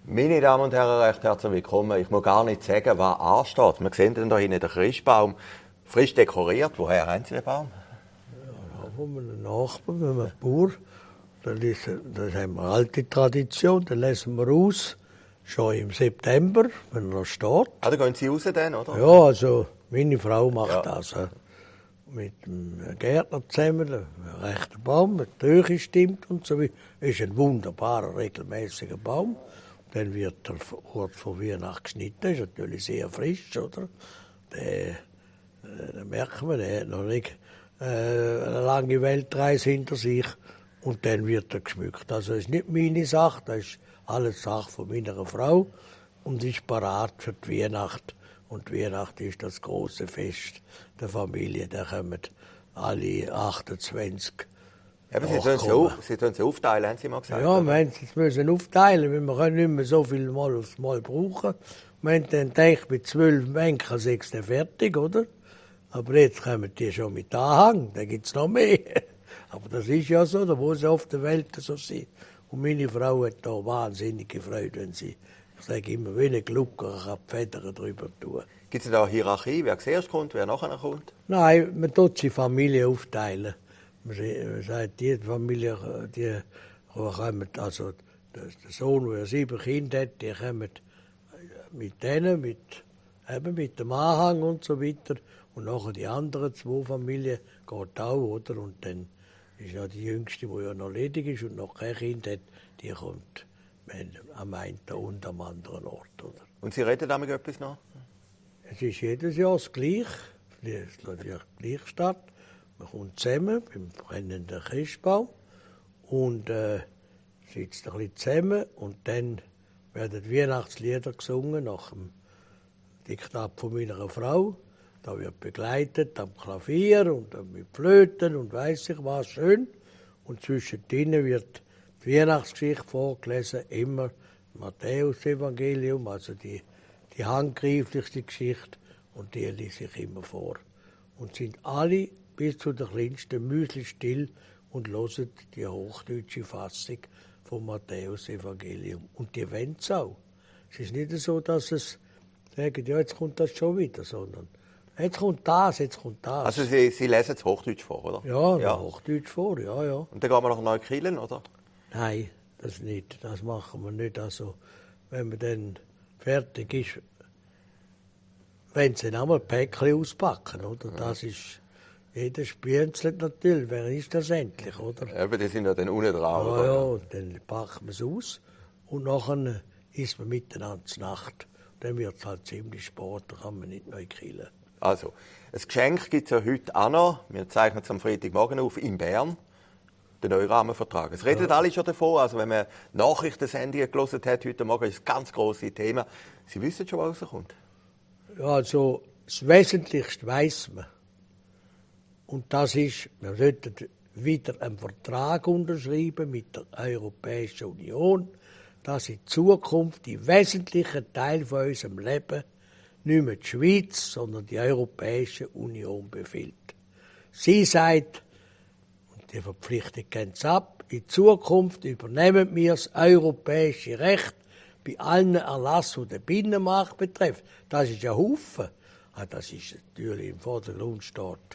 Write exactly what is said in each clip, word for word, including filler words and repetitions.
Meine Damen und Herren, recht herzlich willkommen. Ich muss gar nicht sagen, was ansteht. Wir sehen da hinten den Christbaum, frisch dekoriert. Woher haben Sie den Baum? Ja, von einem Nachbarn, von einem Bauer. Das ist, das haben wir eine alte Tradition, den lesen wir aus, schon im September, wenn er steht. Ah, da gehen Sie raus dann, oder? Ja, also meine Frau macht Ja. das. Äh, mit einem Gärtner zusammen, ein rechter Baum, mit der Höhe stimmt und so weiter. Ist ein wunderbarer, regelmäßiger Baum. Dann wird er kurz vor Weihnachten geschnitten, ist natürlich sehr frisch, oder? Der, da merkt man, der hat noch nicht äh, eine lange Weltreise hinter sich. Und dann wird er geschmückt. Also das ist nicht meine Sache, das ist alles Sache von meiner Frau und ist parat für die Weihnacht. Und Weihnachten ist das große Fest der Familie. Da kommen alle achtundzwanzig. Eben, Sie tun sie, auf, Sie tun sie aufteilen, haben Sie mal gesagt. Ja, oder? wir haben es müssen aufteilen, weil wir können nicht mehr so viel Mal aufs Mal brauchen. Wir haben dann gedacht, mit zwölf Mengen sechs fertig, oder? Aber jetzt kommen die schon mit Anhang, da gibt es noch mehr. Aber das ist ja so, da muss ja auf der Welt so sein. Und meine Frau hat da wahnsinnige Freude, wenn sie, ich sage immer, wie eine Glucke, ich kann die Federn drüber tun. Gibt es da eine Hierarchie, wer zuerst kommt, wer nachher kommt? Nein, man tut die Familie aufteilen. Man sagt, die Familie, die kommen, also der Sohn, der sieben Kinder hat, die kommen mit denen, mit, eben mit dem Anhang und so weiter. Und nachher die anderen zwei Familien geht auch, oder? Und dann ist ja die Jüngste, die ja noch ledig ist und noch kein Kind hat, die kommt am einen und am anderen Ort, oder? Und Sie reden damit etwas noch? Es ist jedes Jahr das Gleiche. Es findet gleich statt. Man kommt zusammen beim brennenden Christbaum und äh, sitzt ein bisschen zusammen und dann werden Weihnachtslieder gesungen nach dem Diktat von meiner Frau. Da wird begleitet am Klavier und mit Flöten und weiss ich was, schön. Und zwischendrin wird die Weihnachtsgeschichte vorgelesen, immer Matthäus-Evangelium, also die, die handgreiflichste Geschichte, und die lese ich immer vor. Und sind alle bis zu der kleinsten Müsli still und hören die hochdeutsche Fassung vom Matthäus-Evangelium. Und die wollen es auch. Es ist nicht so, dass es sagen, ja, jetzt kommt das schon wieder, sondern jetzt kommt das, jetzt kommt das. Also Sie, Sie lesen es Hochdeutsch vor, oder? Ja, Ja. Hochdeutsch vor, ja, ja. Und dann gehen wir nach Neukirchen, oder? Nein, das nicht. Das machen wir nicht. Also, wenn man dann fertig ist, wenn sie dann einmal Päckchen auspacken, oder? Das ist, jeder spienzelt natürlich. Wer ist das endlich, oder? Eben, die sind ja dann unten dran, Ja, oder? ja, und dann packen wir es aus und nachher isst man miteinander zur Nacht. Dann wird es halt ziemlich spät, da kann man nicht neu killen. Also, ein Geschenk gibt es ja heute auch noch. Wir zeichnen es am Freitagmorgen auf in Bern. Den neuen Rahmenvertrag. Es redet alle schon davon. Also, wenn man Nachrichtensendungen gelesen hat heute Morgen, ist das ganz grosse Thema. Sie wissen schon, was rauskommt. Ja, also das Wesentlichste weiss man. Und das ist, wir sollten wieder einen Vertrag unterschreiben mit der Europäischen Union, dass in Zukunft die wesentlichen Teile von unserem Leben nicht mehr die Schweiz, sondern die Europäische Union befiehlt. Sie sagt, und die Verpflichtung gehen sie ab, in Zukunft übernehmen wir das europäische Recht bei allen Erlassen, die den Binnenmarkt betreffen. Das ist ein Haufen. Das ist natürlich im Vordergrund steht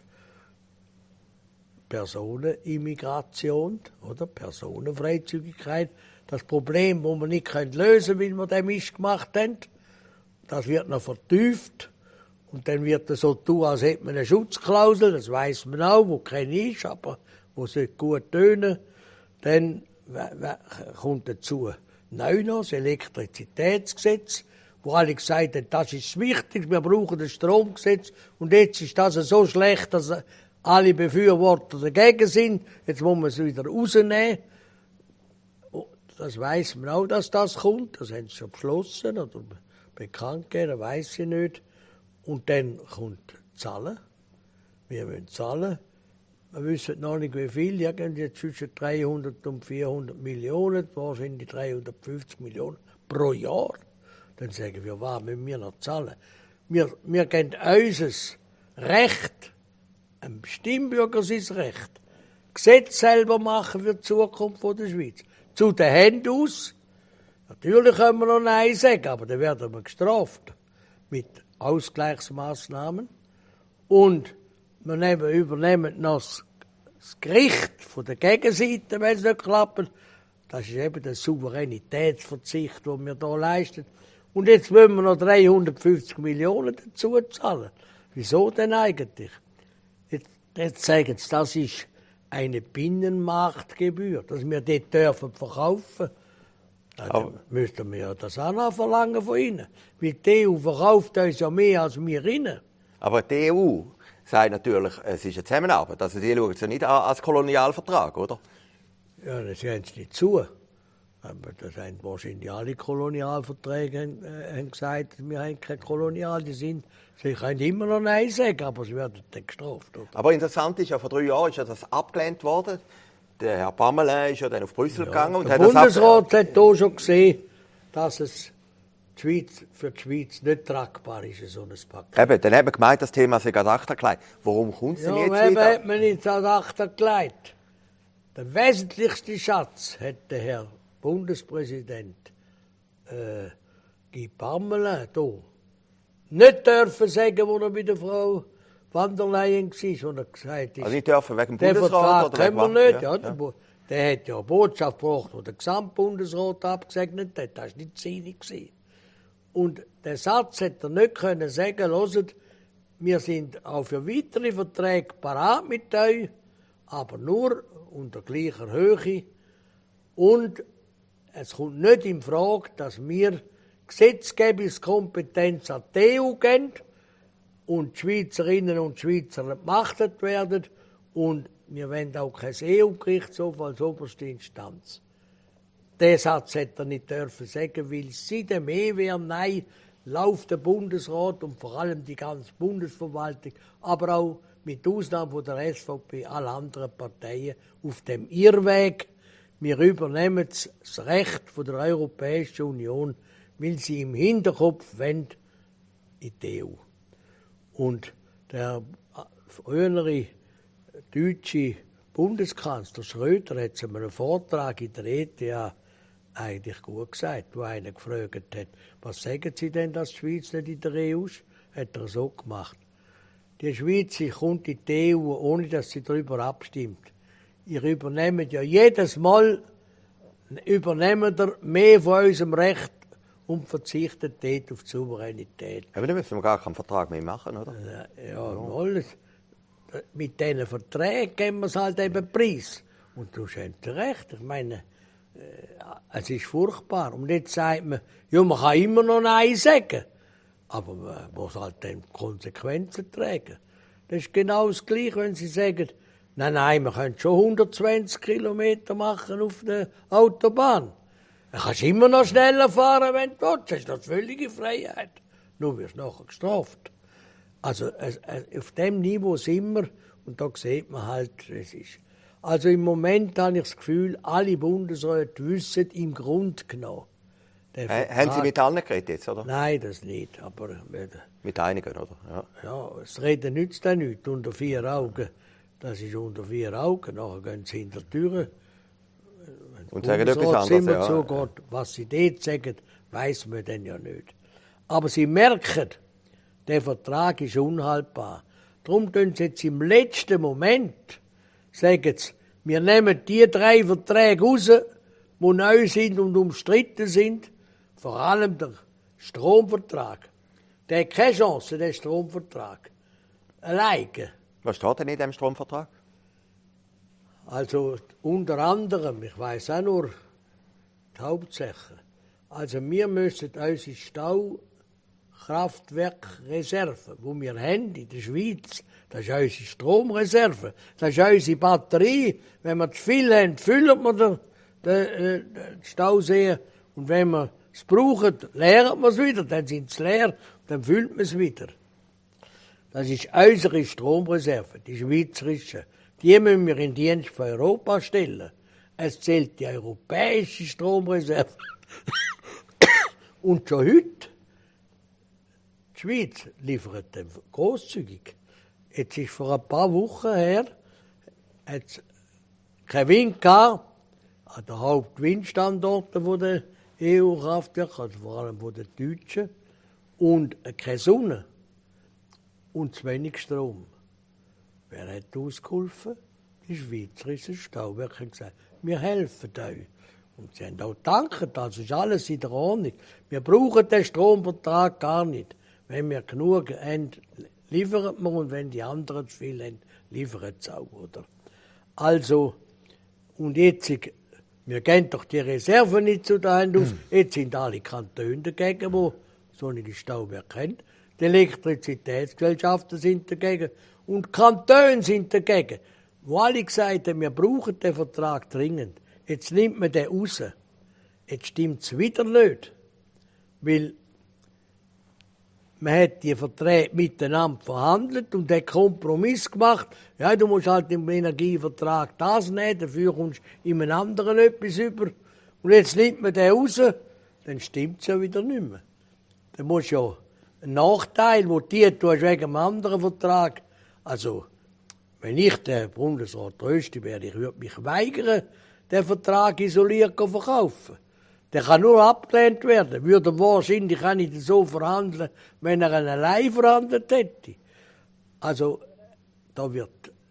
Personenimmigration, oder? Personenfreizügigkeit. Das Problem, das wir nicht lösen können, weil wir den Mist gemacht haben, das wird noch vertieft. Und dann wird es so tun, als hätte man eine Schutzklausel, das weiss man auch, wo keine ist, aber wo sie gut tönen. Dann kommt dazu neu noch das Elektrizitätsgesetz, wo alle gesagt haben, das ist wichtig, wir brauchen das Stromgesetz. Und jetzt ist das so schlecht, dass alle Befürworter dagegen sind. Jetzt muss man es wieder rausnehmen. Das weiss man auch, dass das kommt. Das haben sie schon beschlossen oder bekannt gegeben, weiss ich nicht. Und dann kommt Zahlen. Wir wollen zahlen. Wir wissen noch nicht, wie viel. Irgendwie zwischen dreihundert und vierhundert Millionen, wahrscheinlich dreihundertfünfzig Millionen pro Jahr. Dann sagen wir, was müssen wir noch zahlen? Wir, wir geben unser Recht, ein Stimmbürger sein Recht, Gesetz selber machen für die Zukunft der Schweiz. Zu den Händen aus. Natürlich können wir noch Nein sagen, aber dann werden wir gestraft mit Ausgleichsmaßnahmen. Und wir nehmen, übernehmen noch das, das Gericht von der Gegenseite, wenn es nicht klappt. Das ist eben der Souveränitätsverzicht, den wir hier leisten. Und jetzt wollen wir noch dreihundertfünfzig Millionen dazu zahlen. Wieso denn eigentlich? Jetzt, jetzt sagen sie, das ist eine Binnenmarktgebühr, dass wir dort dürfen verkaufen. Dann müssten wir ja das auch noch verlangen von ihnen. Weil die E U verkauft uns ja mehr als wir ihnen. Aber die E U sagt natürlich, es ist eine Zusammenarbeit. Also die schauen es ja nicht an als Kolonialvertrag, oder? Ja, das hören sie nicht zu. Aber das haben wahrscheinlich alle Kolonialverträge haben, äh, haben gesagt, wir haben keine Kolonial, die sind. Sie können immer noch Nein sagen, aber sie werden dann gestraft. Oder? Aber interessant ist ja, vor drei Jahren ist ja das abgelehnt worden. Der Herr Pamela ist ja dann auf Brüssel Ja, gegangen. Und der hat Bundesrat das hat hier schon gesehen, dass es die Schweiz, für die Schweiz nicht tragbar ist, so ein Paket. Eben, dann haben wir gemeint, das Thema sei ad acta gelegt. Warum kommt es Ja, denn jetzt eben wieder? hat man nicht ad acta gelegt. Der wesentlichste Schatz hat der Herr Bundespräsident äh, Guy Parmelin hier nicht dürfen sagen, wo er bei der Frau van der Leyen war, wo er gesagt hat, Also nicht dürfen wegen dem den Bundesrat? Vertrag oder können wir wegen nicht. was? Ja, der, Bo- der hat ja eine Botschaft gebracht, die der Gesamtbundesrat abgesegnet hat. Das war nicht seine gewesen. Und den Satz hätte er nicht können sagen, hört, wir sind auch für weitere Verträge parat mit euch, aber nur unter gleicher Höhe. Und es kommt nicht in Frage, dass wir Gesetzgebungskompetenz an die E U geben und die Schweizerinnen und Schweizer entmachtet werden. Und wir wollen auch kein E U-Gerichtshof als oberste Instanz. Den Satz hätte er nicht dürfen sagen, weil seit dem E W R Nein läuft der Bundesrat und vor allem die ganze Bundesverwaltung, aber auch mit Ausnahme von der S V P, alle anderen Parteien auf dem Irrweg. Wir übernehmen das Recht von der Europäischen Union, weil sie im Hinterkopf wollen, in die E U. Und der frühere deutsche Bundeskanzler Schröder hat zu einem Vortrag in der E T H eigentlich gut gesagt, wo einer gefragt hat, was sagen Sie denn, dass die Schweiz nicht in der E U ist? Hat er so gemacht. Die Schweiz kommt in die E U, ohne dass sie darüber abstimmt. Ihr übernehmt ja jedes Mal übernehmt ihr mehr von unserem Recht und verzichtet dort auf die Souveränität. Aber dann müssen wir gar keinen Vertrag mehr machen, oder? Ja, ja. Alles. Mit diesen Verträgen geben wir es halt eben Preis. Und du hast recht. Ich meine, äh, es ist furchtbar. Und jetzt sagt man, ja, man kann immer noch Nein sagen. Aber man muss halt dann Konsequenzen tragen. Das ist genau das Gleiche, wenn Sie sagen, nein, nein, wir können schon hundertzwanzig Kilometer machen auf der Autobahn. Du kannst immer noch schneller fahren, wenn du willst. Das ist doch völlige Freiheit. Nur wirst du nachher gestraft. Also auf dem Niveau sind wir, und da sieht man halt, es ist. Also im Moment habe ich das Gefühl, alle Bundesräte wissen im Grunde genommen. Äh, haben Sie mit allen geredet jetzt, oder? Nein, das nicht. Aber äh, mit einigen, oder? Ja, ja das Reden nützt auch nichts. Unter vier Augen, das ist unter vier Augen. Nachher gehen sie hinter die Türen. Und sagen etwas anderes. Ja. Zugeht, was sie dort sagen, weiss man dann ja nicht. Aber sie merken, der Vertrag ist unhaltbar. Darum tun sie jetzt im letzten Moment, sagen sie, wir nehmen die drei Verträge raus, die neu sind und umstritten sind, vor allem der Stromvertrag. Der hat keine Chance, der Stromvertrag. Alleine. Was steht denn in diesem Stromvertrag? Also unter anderem, ich weiss auch nur die Hauptsache. Also wir müssen unsere Staukraftwerkreserve, die wir haben in der Schweiz, das ist unsere Stromreserve, das ist unsere Batterie. Wenn wir zu viel haben, füllen wir den, den, den Stausee und wenn wir es brauchen, leeren wir es wieder, dann sind sie leer, dann füllt man es wieder. Das ist unsere Stromreserve, die schweizerische. Die müssen wir in Dienst für Europa stellen. Es zählt die europäische Stromreserve. Und schon heute, die Schweiz liefert grosszügig. Jetzt ist vor ein paar Wochen her, hat es keinen Wind gehabt, an den Hauptwindstandorten der E U-Kraftwerke, also vor allem von den Deutschen, und keine Sonne und zu wenig Strom. Wer hat ausgeholfen? Die schweizerischen Stauwerke haben gesagt, wir helfen euch. Und sie haben auch gedankt, also ist alles in der Ordnung. Wir brauchen den Stromvertrag gar nicht. Wenn wir genug haben, liefern wir, und wenn die anderen zu viel haben, liefern sie auch, oder? Also, und jetzt, wir gehen doch die Reserven nicht zu der Hand aus, jetzt sind alle Kantone dagegen, die solche Stauwerke haben. Die Elektrizitätsgesellschaften sind dagegen und die Kantone sind dagegen. Wo alle gesagt haben, wir brauchen den Vertrag dringend. Jetzt nimmt man den raus. Jetzt stimmt es wieder nicht. Weil man hat die Verträge miteinander verhandelt und den Kompromiss gemacht. Ja, du musst halt im Energievertrag das nehmen, dafür kommst du in einem anderen etwas über. Und jetzt nimmt man den raus, dann stimmt es ja wieder nicht mehr. Dann musst du ja einen Nachteil, den du tust wegen einem anderen Vertrag. Also, wenn ich der Bundesrat tröste wäre, ich würde mich weigern, den Vertrag isoliert zu verkaufen. Der kann nur abgelehnt werden. Würde er wahrscheinlich auch nicht so verhandeln, wenn er einen allein verhandelt hätte. Also, da wird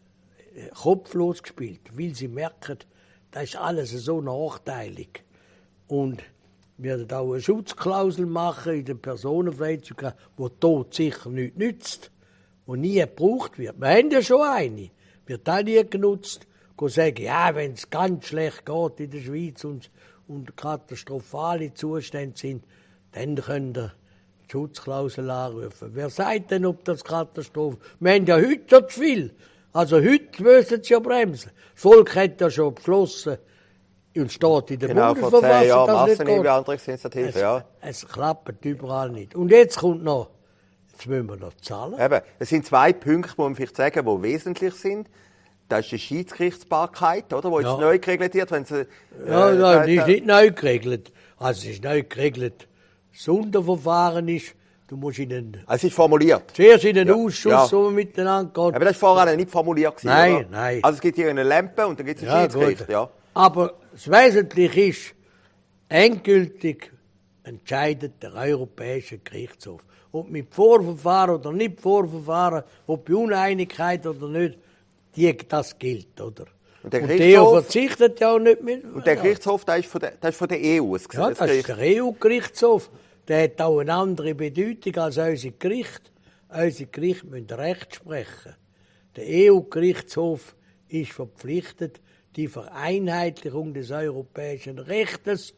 kopflos gespielt, weil sie merken, das ist alles so nachteilig. Und wir werden auch eine Schutzklausel machen in der Personenfreizügigkeit, die tot sicher nichts nützt, die nie gebraucht wird. Wir haben ja schon eine, wird auch nie genutzt. Go sagen, ja, wenn es ganz schlecht geht in der Schweiz und, und katastrophale Zustände sind, dann könnt ihr die Schutzklausel anrufen. Wer sagt denn, ob das Katastrophe? Wir haben ja heute schon zu viel. Also heute müssen sie ja bremsen. Das Volk hat ja schon beschlossen, und steht in der genau, Bundesverfassung, vor zehn Jahren dass es nicht geht. Masseneinwanderungsinitiative, Es, ja. es klappt überall nicht. Und jetzt kommt noch, jetzt müssen wir noch zahlen. Eben, es sind zwei Punkte, die man vielleicht sagen, die wesentlich sind. Das ist die Schiedsgerichtsbarkeit, oder, die jetzt Ja. neu geregelt wird. Wenn sie, äh, Ja, da- nein, die da- ist nicht neu geregelt. Also es ist neu geregelt. Das Sonderverfahren ist, du musst in den, Es ist formuliert. zuerst in den Ja, Ausschuss, ja. wo man miteinander geht. Aber das war vorher nicht formuliert gewesen, Nein, oder? nein. Also es gibt hier eine Lampe und dann gibt es ein Ja, Schiedsgericht, gut. ja. Aber das Wesentliche ist, endgültig entscheidet der Europäische Gerichtshof. Ob mit Vorverfahren oder nicht Vorverfahren, ob bei Uneinigkeit oder nicht, die, das gilt, oder? Und der Und der Gerichtshof- verzichtet ja auch nicht mehr. Und der Gerichtshof, der ist von der, der, ist von der E U. Es- Ja, es- das ist der E U-Gerichtshof. Der hat auch eine andere Bedeutung als unser Gericht. Unsere Gerichte müssen Recht sprechen. Der E U-Gerichtshof ist verpflichtet, die Vereinheitlichung des europäischen Rechtes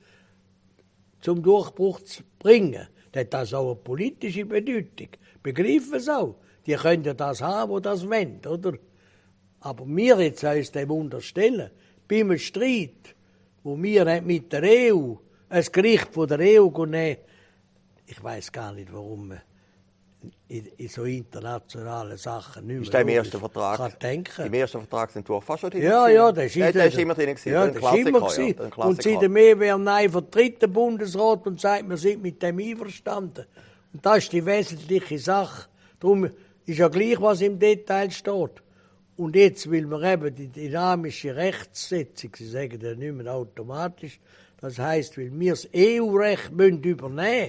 zum Durchbruch zu bringen. Das hat das auch eine politische Bedeutung. Begreifen Sie auch. Die können ja das haben, wo das wollen, oder? Aber wir jetzt uns dem unterstellen, beim Streit, wo wir haben mit der E U, ein Gericht von der E U nehmen, ich weiß gar nicht, warum man in, in so internationalen Sachen nicht mehr Ist der im logisch ersten Vertrag? kann denken. Im ersten Vertragsentwurf war schon drin. Ja, gewesen? ja, das ist, der, der ist immer drin. gewesen. Ja, Ein das ist immer Klassiker, ja, gewesen. ein Und Klassiker. seitdem werden Nein vertritt der Bundesrat und sagt, wir sind mit dem einverstanden. Und das ist die wesentliche Sache. Darum ist ja gleich, was im Detail steht. Und jetzt will man eben die dynamische Rechtssetzung, sie sagen ja nicht mehr automatisch, das heisst, weil wir das E U-Recht übernehmen müssen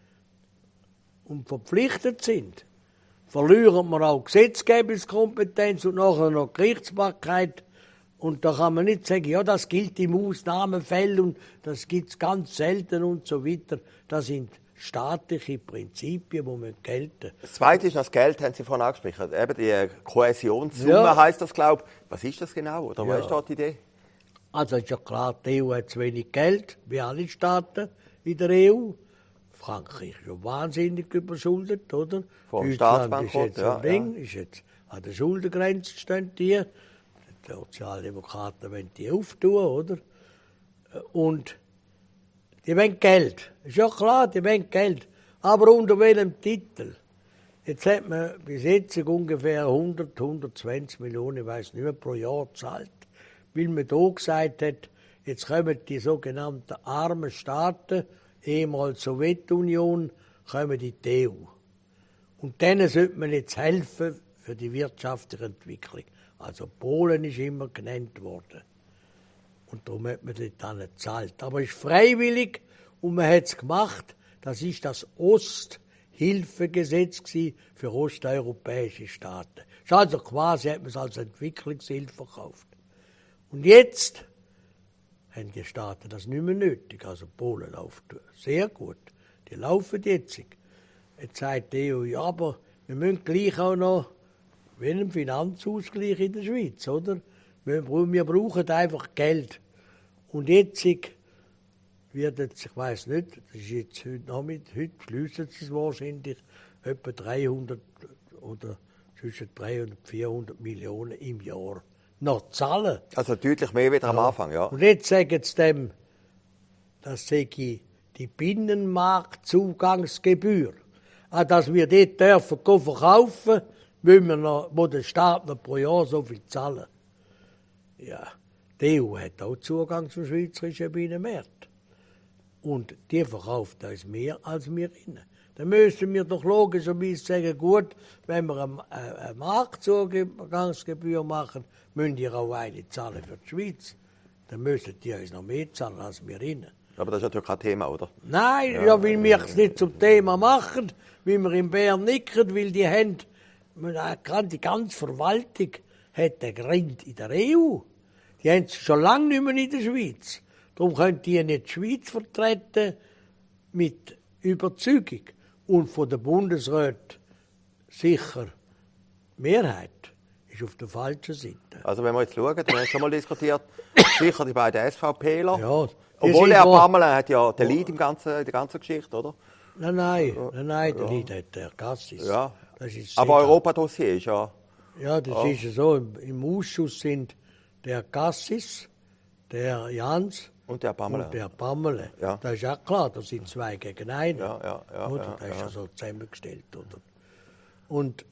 und verpflichtet sind, verlieren wir auch Gesetzgebungskompetenz und nachher noch Gerichtsbarkeit. Und da kann man nicht sagen, ja, das gilt im Ausnahmefällen und das gibt es ganz selten und so weiter. Das sind staatliche Prinzipien, die müssen gelten. Das Zweite ist das Geld, haben Sie vorhin angesprochen. Eben die Kohäsionssumme Ja. heisst das, glaube ich. Was ist das genau? Oder Ja. wo ist dort die Idee? Also ist ja klar, die E U hat zu wenig Geld, wie alle Staaten in der E U. Frankreich ist ja wahnsinnig überschuldet, oder? Vor dem Deutschland ist Staatsbankrott, jetzt ja, ein Ding, ist jetzt an der Schuldengrenze stehen die. Die Sozialdemokraten wollen die auftun, oder? Und die wollen Geld. Ist ja klar, die wollen Geld. Aber unter welchem Titel? Jetzt hat man bis jetzt ungefähr hundert, hundertzwanzig Millionen, ich weiss nicht mehr, pro Jahr gezahlt. Weil man da gesagt hat, jetzt kommen die sogenannten armen Staaten, ehemals Sowjetunion, kommen in die E U. Und denen sollte man jetzt helfen für die wirtschaftliche Entwicklung. Also Polen ist immer genannt worden. Und darum hat man dort dann gezahlt. Aber es ist freiwillig und man hat es gemacht. Das ist das Osthilfegesetz für osteuropäische Staaten. Das ist also quasi, hat man es als Entwicklungshilfe verkauft. Und jetzt haben die Staaten das nicht mehr nötig. Also Polen läuft sehr gut. Die laufen jetzt. Jetzt sagt die E U, ja, aber wir müssen gleich auch noch, wie einen Finanzausgleich in der Schweiz, oder? Wir, wir brauchen einfach Geld. Und jetzt wird jetzt, ich weiss nicht, das ist jetzt heute Nachmittag, heute beschließen sie es wahrscheinlich, etwa dreihundert oder zwischen dreihundert und vierhundert Millionen im Jahr noch zahlen. Also deutlich mehr wieder ja. am Anfang, ja. Und jetzt sagen sie dem, das sei die Binnenmarktzugangsgebühr. Ah, dass wir dort dürfen verkaufen, müssen wir noch, wo der Staat noch pro Jahr so viel zahlen. Ja, die E U hat auch Zugang zum schweizerischen Binnenmarkt. Und die verkauft uns mehr als wir innen. Dann müssen wir doch logischerweise sagen, gut, wenn wir eine, eine Marktzugangsgebühr machen, müssen die auch eine zahlen für die Schweiz. Dann müssen die uns noch mehr zahlen als wir innen. Aber das ist natürlich kein Thema, oder? Nein, ja, ja weil wir es nicht zum Thema machen, weil wir in Bern nicken, weil die haben, die ganze Verwaltung hat den Grind in der E U. Die haben es schon lange nicht mehr in der Schweiz. Darum können die nicht die Schweiz vertreten mit Überzeugung. Und von der Bundesrat sicher Mehrheit ist auf der falschen Seite. Also wenn wir jetzt schauen, dann haben wir schon mal diskutiert, sicher die beiden SVPler. Ja, obwohl der Herr Pamela hat ja den Lead im ganzen, in der ganzen Geschichte, oder? Nein, nein, nein, nein der ja. Lead hat der Gassis. Ja. Aber Europadossier ist ja... Ja, das ja. ist ja so. Im, Im Ausschuss sind der Gassis, der Jans und der Pamela. Und der Pamela. Ja. Das ist auch klar, das sind zwei gegen einen. Ja, ja, ja, oder? Ja, das ist ja ja so zusammengestellt. Oder? Und,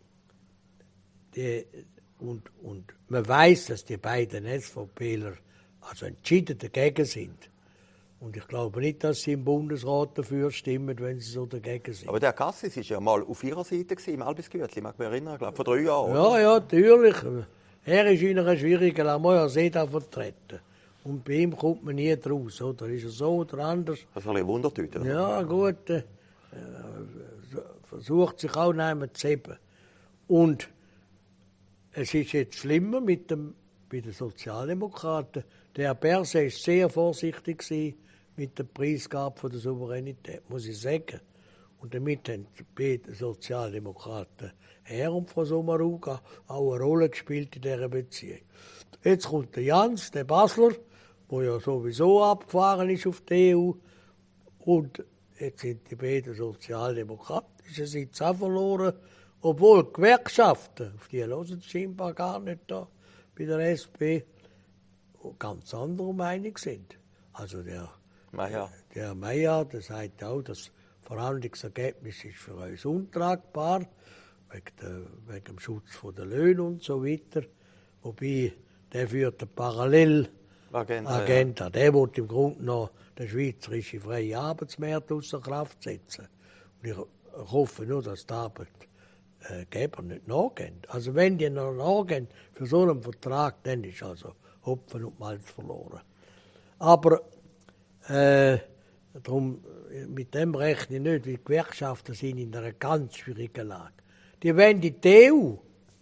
die, und, und man weiß, dass die beiden SVPler also entschieden dagegen sind. Und ich glaube nicht, dass sie im Bundesrat dafür stimmen, wenn sie so dagegen sind. Aber der Gassis war ja mal auf ihrer Seite gewesen, im Albisgürtli, mag mich erinnern, glaube vor drei Jahren. Ja, ja, natürlich. Er ist in einer schwierigen Lamoya-See vertreten. Und bei ihm kommt man nie draus, oder? Ist er so oder anders? Das ist ein Wundertüte. Ja, gut. Äh, versucht sich auch nicht zu heben. Und es ist jetzt schlimmer mit dem, bei den Sozialdemokraten. Der Herr Berset war sehr vorsichtig mit der Preisgabe der Souveränität, muss ich sagen. Und damit haben die Sozialdemokraten, er und Frau Sommaruga, auch eine Rolle gespielt in dieser Beziehung. Jetzt kommt der Jans, der Basler, der ja sowieso abgefahren ist auf die E U. Und jetzt sind die beiden sozialdemokratischen Sitze auch verloren. Obwohl die Gewerkschaften, auf die hören sie scheinbar gar nicht da, bei der S P, ganz anderer Meinung sind. Also der Meier, der Meier, der sagt auch, das Verhandlungsergebnis ist für uns untragbar, wegen, der, wegen dem Schutz der Löhne und so weiter. Wobei, der führt eine Parallelagenda. Agenda. Ja. Der will im Grunde noch den schweizerischen freien Arbeitsmarkt außer Kraft setzen. Und ich hoffe nur, dass die Arbeitgeber nicht nachgehen. Also wenn die noch nachgehen für so einen Vertrag, dann ist also Hopfen und Malz verloren. Aber äh, darum, mit dem rechne ich nicht, weil die Gewerkschaften sind in einer ganz schwierigen Lage. Die wollen in die E U.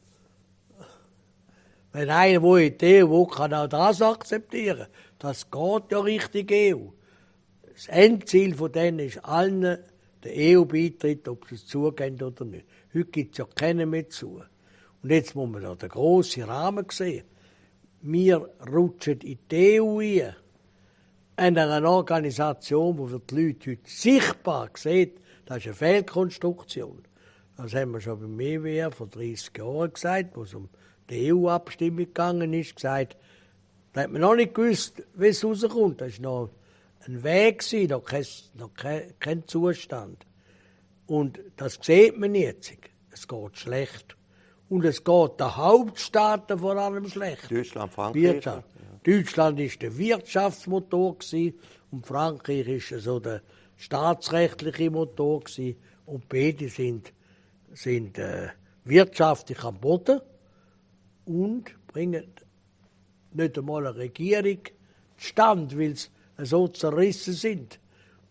Wenn einer, der in die E U will, kann auch das akzeptieren. Das geht ja richtig E U. Das Endziel von denen ist allen der E U beitritt, ob sie es zugeben oder nicht. Heute gibt es ja keinen mehr zu. Und jetzt muss man da den grossen Rahmen sehen. Wir rutschen in die E U rein. In einer Organisation, die für die Leute heute sichtbar sieht, das ist eine Fehlkonstruktion. Das haben wir schon beim E W R vor dreißig Jahren gesagt, wo es um die E U-Abstimmung gegangen ist, gesagt, da hat man noch nicht gewusst, wie es rauskommt. Das war noch ein Weg, noch kein, noch kein, kein Zustand. Und das sieht man jetzt. Es geht schlecht. Und es geht den Hauptstaaten vor allem schlecht. Deutschland, Frankreich. Ja. Deutschland war der Wirtschaftsmotor und Frankreich war so der staatsrechtliche Motor. Und beide sind, sind äh, wirtschaftlich am Boden und bringen nicht einmal eine Regierung zustande, weil sie so zerrissen sind.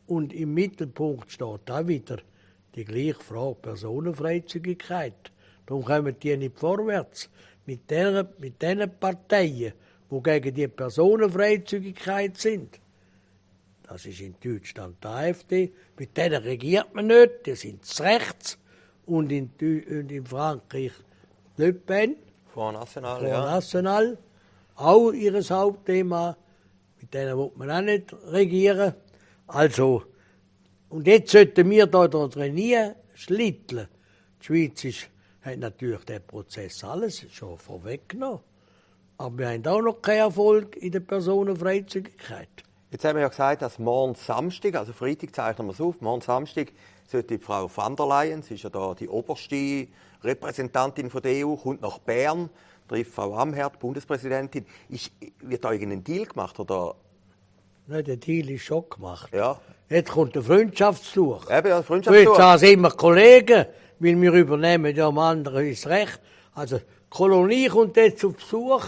Und im Mittelpunkt steht da wieder die gleiche Frage Personenfreizügigkeit. Darum kommen die nicht vorwärts. Mit den, mit den Parteien, die gegen die Personenfreizügigkeit sind. Das ist in Deutschland die AfD. Mit denen regiert man nicht, die sind rechts. Und in, und in Frankreich Le Pen, Front National, Front ja. National, auch ihr Hauptthema. Mit denen will man auch nicht regieren. Also, und jetzt sollten wir da trainieren, schlitteln. Die Schweiz ist, hat natürlich den Prozess alles schon vorweggenommen. Aber wir haben auch noch keinen Erfolg in der Personenfreizügigkeit. Jetzt haben wir ja gesagt, dass morgen Samstag, also Freitag zeichnen wir es auf, morgen Samstag sollte die Frau van der Leyen, sie ist ja da die oberste Repräsentantin von der E U, kommt nach Bern, trifft Frau Amherd, Bundespräsidentin. Ist, wird da irgendein Deal gemacht? Oder? Nein, der Deal ist schon gemacht. Ja. Jetzt kommt der Freundschaftssuch. Eben, ja, Jetzt Freundschaftssuch. sagen sie immer Kollegen, weil wir übernehmen ja am anderen das Recht. Also, die Kolonie kommt jetzt auf Besuch.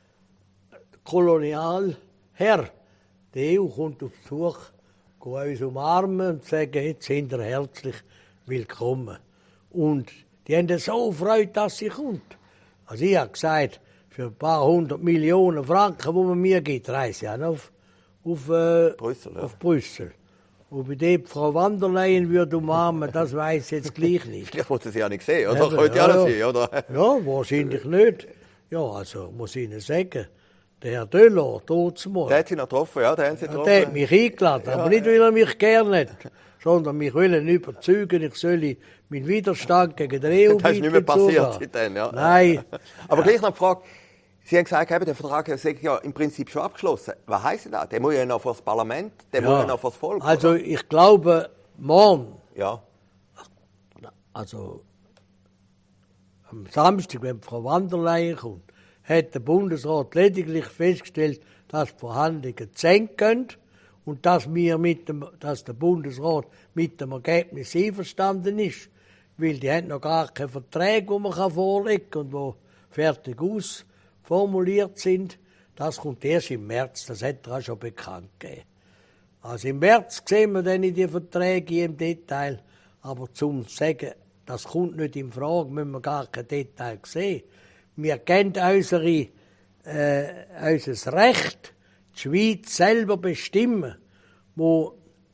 Kolonialherr. Die E U kommt auf Besuch, geht uns umarmen und sagen, jetzt sind ihr herzlich willkommen. Und die haben so Freude, dass sie kommt. Also ich habe gesagt, für ein paar hundert Millionen Franken, die man mir gibt, reise ich auch noch auf, auf, äh, Brüssel, ja. auf Brüssel. Ob ich die Frau van der Leyen würde umarmen, das weiss ich jetzt gleich nicht. Vielleicht wollte sie ja nicht sehen, oder? Eben, Könnte ja ja, auch noch ja. sein, oder? Ja, wahrscheinlich nicht. Ja, also muss ich Ihnen sagen, der Herr Delors, Totsmord, Der hat sie noch getroffen, ja, den haben sie ja, getroffen. der hat mich eingeladen, aber nicht, weil er mich gerne hat, sondern mich wollen überzeugen, ich soll meinen Widerstand gegen den E U Das ist nicht mehr passiert seitdem, ja. Nein. Aber gleich noch die Frage, Sie haben gesagt, eben, der Vertrag ist ja im Prinzip schon abgeschlossen. Was heisst das? Der muss ja noch vor das Parlament, der muss ja noch vor das Volk. Also oder? ich glaube, morgen, Ja. also am Samstag, wenn Frau van der Leyen kommt, hat der Bundesrat lediglich festgestellt, dass die Verhandlungen zu Ende gehen und dass, wir mit dem, dass der Bundesrat mit dem Ergebnis einverstanden ist. Weil die haben noch gar keine Verträge, die man vorlegen kann und die fertig ausformuliert sind. Das kommt erst im März, das hat er auch schon bekannt gegeben. Also im März sehen wir dann in die Verträge im Detail, aber zum sagen, das kommt nicht in Frage, müssen wir gar kein Detail sehen. Wir kennen unsere, äh, unser Recht, die Schweiz selber bestimmen, wo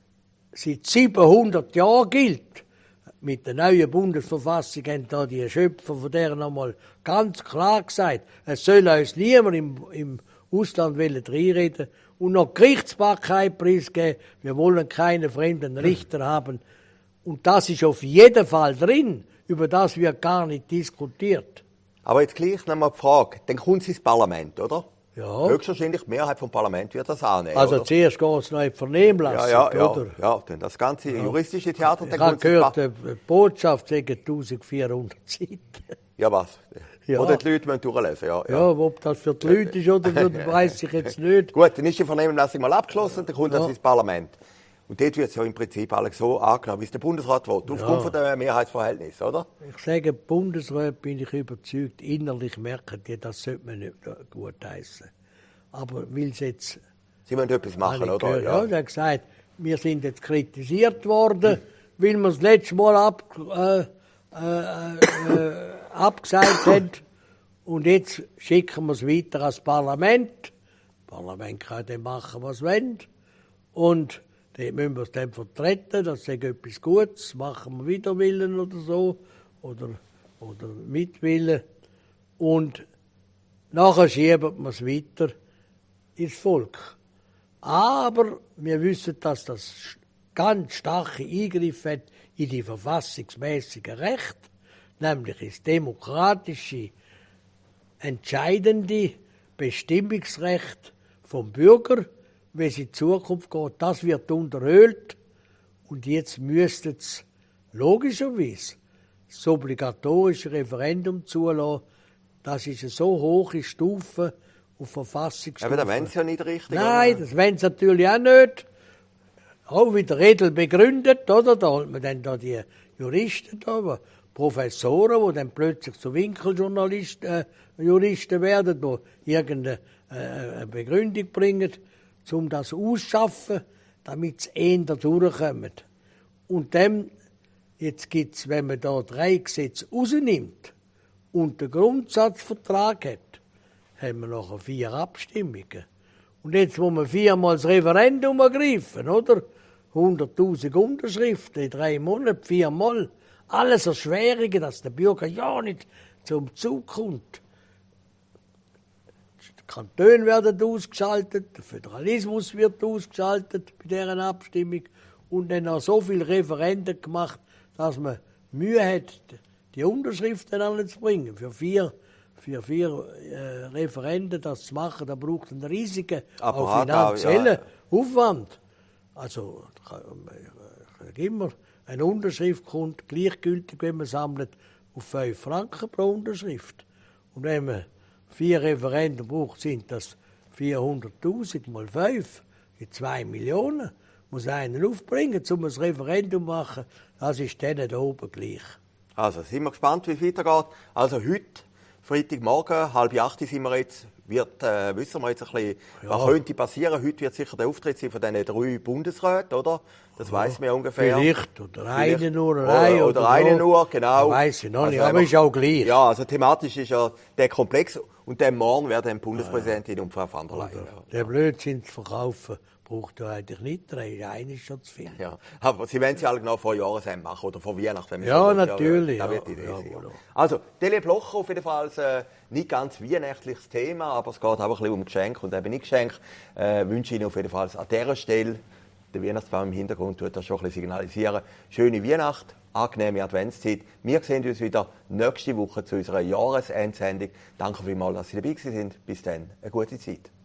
seit siebenhundert Jahren gilt. Mit der neuen Bundesverfassung haben da die Schöpfer von der nochmal ganz klar gesagt, es soll uns niemand im, im Ausland reinreden und noch Gerichtsbarkeit preisgeben. Wir wollen keine fremden Richter haben. Und das ist auf jeden Fall drin, über das wird gar nicht diskutiert. Aber jetzt gleich noch mal die Frage, dann kommt es ins Parlament, oder? Ja. Höchstwahrscheinlich die Mehrheit vom Parlament wird das annehmen, Also oder? zuerst geht es noch in die Vernehmlassung, Ja, ja, ja, oder? ja, dann das ganze juristische Theater, Ich dann habe kommt es ins gehört, Parlament. die Botschaft sagen eintausendvierhundert Seiten. Ja, was? Ja. Oder die Leute müssen durchlesen, ja. Ja, ob das für die Leute ist oder für die, weiss ich jetzt nicht. Gut, dann ist die Vernehmlassung mal abgeschlossen, dann kommt Ja. das ins Parlament. Und dort wird es ja im Prinzip alles so angenommen, wie es der Bundesrat will, aufgrund Ja. von dem Mehrheitsverhältnis, oder? Ich sage, Bundesrat bin ich überzeugt, innerlich merken die, das sollte man nicht gut heißen. Aber weil es jetzt Sie müssen etwas machen, habe ich oder? gehört, ja, der hat gesagt, wir sind jetzt kritisiert worden, weil wir das letzte Mal ab, äh, äh, äh, abgesagt haben. Und jetzt schicken wir es weiter ans Parlament. Das Parlament kann dann machen, was es will. Und dort müssen wir es dann vertreten, das ist etwas Gutes, machen wir Widerwillen oder so, oder, oder Mitwillen. Und nachher schieben wir es weiter ins Volk. Aber wir wissen, dass das ganz starke Eingriffe hat in die verfassungsmäßigen Rechte, nämlich ins demokratische, entscheidende Bestimmungsrecht vom Bürger, wenn es in die Zukunft geht. Das wird unterhöhlt und jetzt müsste es logischerweise das obligatorische Referendum zulassen. Das ist eine so hohe Stufe auf Verfassungsstufe. Aber da wollen Sie ja nicht richtig, Nein, das wollen sie natürlich auch nicht. Auch wieder edel begründet, oder? Da holt man dann da die Juristen da, Professoren, die dann plötzlich zu Winkeljournalisten, äh, Juristen werden, die irgendeine äh, Begründung bringen, um das auszuschaffen. damit sie eher durchkommen. Und dann, jetzt gibt's, wenn man da drei Gesetze rausnimmt und den Grundsatzvertrag hat, haben wir nachher vier Abstimmungen. Und jetzt muss man viermal das Referendum ergreifen, oder? hunderttausend Unterschriften in drei Monaten, viermal. Alles Erschwerungen, dass der Bürger ja nicht zum Zug kommt. Die Kantone werden ausgeschaltet, der Föderalismus wird ausgeschaltet bei dieser Abstimmung und dann noch so viele Referenden gemacht, dass man Mühe hat, die Unterschriften anzubringen. Für vier, für vier äh, Referenden das zu machen, da braucht einen riesigen auch finanziellen ja. Aufwand. Also immer eine Unterschrift kommt gleichgültig, wenn man sammelt, auf fünf Franken pro Unterschrift. Und wenn man vier Referenden braucht, sind das vierhunderttausend mal fünf, in zwei Millionen. Muss einen aufbringen, um ein Referendum zu machen. Das ist denen da oben gleich. Also sind wir gespannt, wie es weitergeht. Also heute, Freitagmorgen, halb acht sind wir jetzt, wird, äh, wissen wir jetzt ein bisschen, ja. was könnte passieren. Heute wird sicher der Auftritt sein von diesen drei Bundesräten, oder? Das ja. weiss man ungefähr. Vielleicht, oder Vielleicht. eine nur, oder, oder, oder, oder eine so. nur, genau. Weiss ich noch nicht, also aber ist auch gleich. Ja, also thematisch ist ja der Komplex. Und dann morgen werden dann Bundespräsidentin ja. und Frau van der Leyen. Ja. Der Blödsinn zu verkaufen, braucht ja eigentlich nicht drei, einer ist schon zu viel. Ja, aber Sie wollen sie alle genau vor Jahresende machen oder vor Weihnachten. Ja, natürlich. Ja, ja, wird die Idee ja, sein, ja. ja. Also, Tele Blocher auf jeden Fall als äh, nicht ganz weihnachtliches Thema, aber es geht auch ein bisschen um Geschenke und eben nicht Geschenke. Äh, wünsche Ihnen auf jeden Fall an dieser Stelle, der Weihnachtsbaum im Hintergrund tut das schon ein bisschen signalisieren. Schöne Weihnacht, angenehme Adventszeit. Wir sehen uns wieder nächste Woche zu unserer Jahresendsendung. Danke vielmals, dass Sie dabei sind. Bis dann, eine gute Zeit.